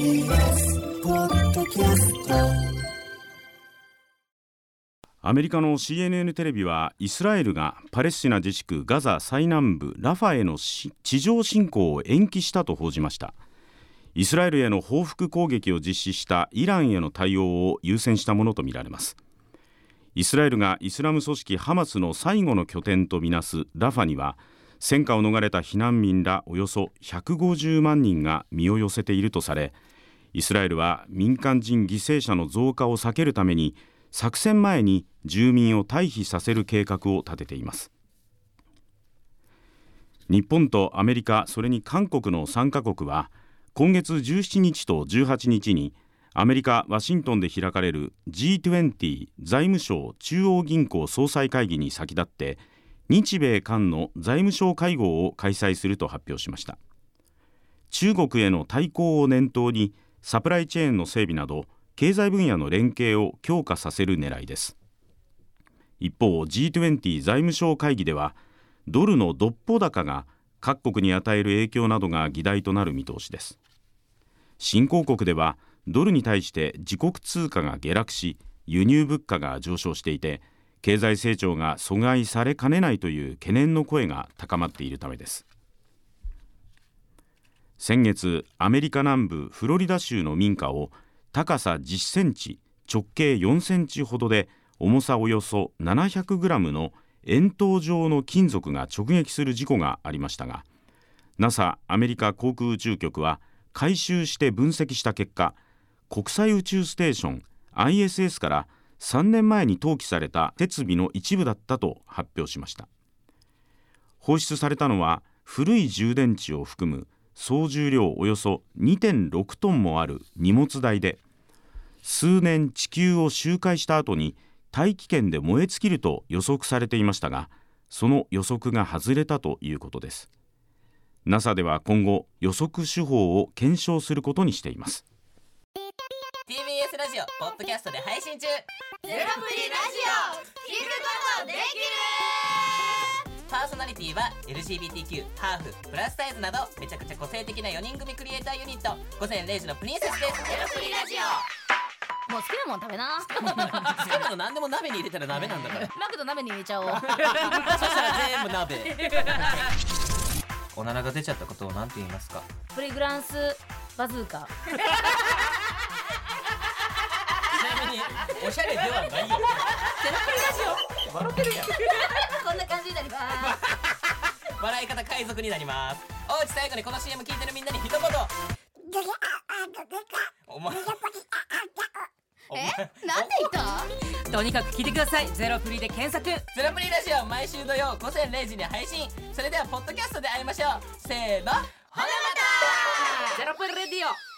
TBS ポッドキャスト。アメリカの CNN テレビはイスラエルがパレスチナ自治区ガザ最南部ラファへの地上侵攻を延期したと報じました。イスラエルへの報復攻撃を実施したイランへの対応を優先したものとみられます。イスラエルがイスラム組織ハマスの最後の拠点とみなすラファには戦火を逃れた避難民らおよそ150万人が身を寄せているとされ、イスラエルは民間人犠牲者の増加を避けるために作戦前に住民を退避させる計画を立てています。日本とアメリカ、それに韓国の3カ国は今月17日と18日にアメリカ・ワシントンで開かれる G20 財務相中央銀行総裁会議に先立って日米韓の財務相会合を開催すると発表しました。中国への対抗を念頭にサプライチェーンの整備など経済分野の連携を強化させる狙いです。一方 G20 財務相会議ではドルの独歩高が各国に与える影響などが議題となる見通しです。新興国ではドルに対して自国通貨が下落し輸入物価が上昇していて経済成長が阻害されかねないという懸念の声が高まっているためです。先月アメリカ南部フロリダ州の民家を高さ10センチ直径4センチほどで重さおよそ700グラムの円筒状の金属が直撃する事故がありましたが NASA アメリカ航空宇宙局は回収して分析した結果、国際宇宙ステーション ISS から3年前に投棄された設備の一部だったと発表しました。放出されたのは古い充電池を含む総重量およそ 2.6 トンもある荷物台で、数年地球を周回した後に大気圏で燃え尽きると予測されていましたが、その予測が外れたということです。 NASA では今後予測手法を検証することにしています。 TBS ラジオポッドキャストで配信中。ゼロプリラジオ聞くことできる。パーソナリティは LGBTQ、ハーフ、プラスサイズなどめちゃくちゃ個性的な4人組クリエイターユニット午前0時のプリンセスです。ゼロプリラジオ、 もう好きなもん食べな。 好きなの何でも鍋に入れたら鍋なんだからマクド鍋に入れちゃおう。 そしたら全部鍋。おならが出ちゃったことを何て言いますか？ プリグランスバズーカ。 ちなみにおしゃれではないよ。ゼロプリラジオ笑ってるやん。 こんな感じになります。 笑い方海賊になります。おうち最後にこの CM 聞いてるみんなに一言。お前なんで言った？とにかく聞いてください。ゼロプリで検索。 ゼロプリラジオ毎週土曜午前0時に配信。それではポッドキャストで会いましょう。せーの、ほなまた。 ゼロプリレディオ。